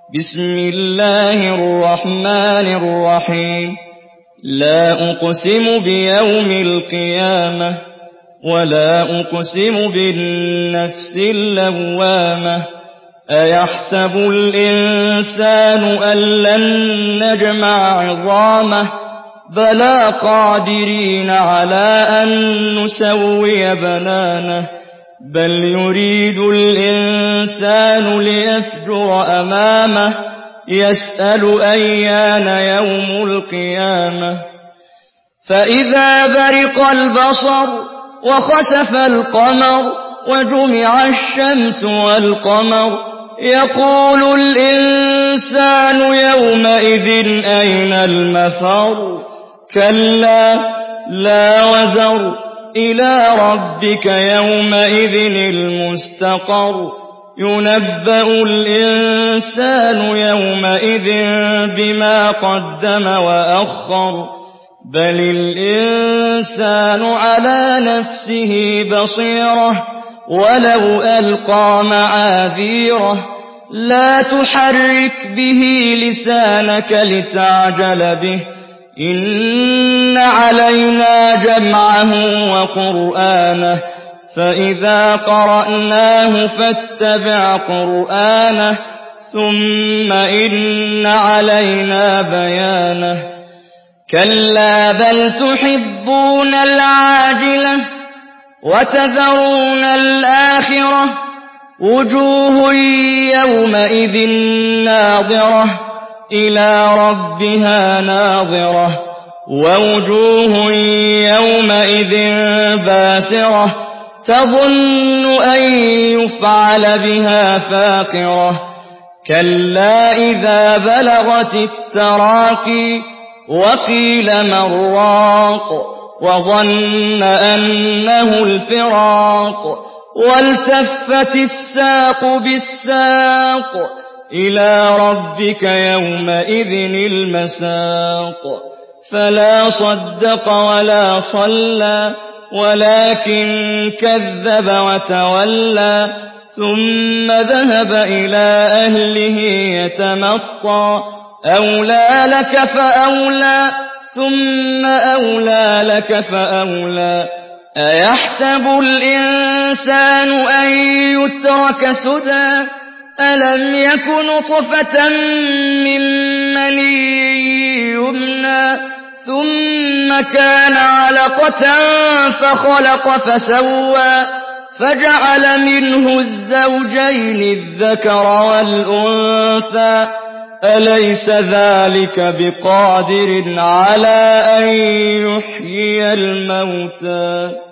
بسم الله الرحمن الرحيم لا أقسم بيوم القيامة ولا أقسم بالنفس اللوامة أيحسب الإنسان أن لن نجمع عظامه بلى قادرين على أن نسوي بنانه بل يريد الإنسان ليفجر أمامه يسأل أيان يوم القيامة فإذا برق البصر وخسف القمر وجمع الشمس والقمر يقول الإنسان يومئذ أين المفر كلا لا وزر إلى ربك يومئذ المستقر ينبأ الإنسان يومئذ بما قدم وأخر بل الإنسان على نفسه بصيرة ولو ألقى معاذيره لا تحرك به لسانك لتعجل به إن علينا جمعه وقرآنه فإذا قرأناه فاتبع قرآنه ثم إن علينا بيانه كلا بل تحبون العاجلة وتذرون الآخرة وجوه يومئذ ناظرة إلى ربها ناظرة ووجوه يومئذ باسرة تظن أن يفعل بها فاقرة كلا إذا بلغت التراقي وقيل من راق وظن أنه الفراق والتفت الساق بالساق إلى ربك يومئذ المساق فلا صدق ولا صلى ولكن كذب وتولى ثم ذهب إلى أهله يتمطى أولى لك فأولى ثم أولى لك فأولى أيحسب الإنسان أن يترك سدى ألم يك نطفة من مني يمنى ثم كان علقة فخلق فسوى فجعل منه الزوجين الذكر والأنثى أليس ذلك بقادر على أن يحيي الموتى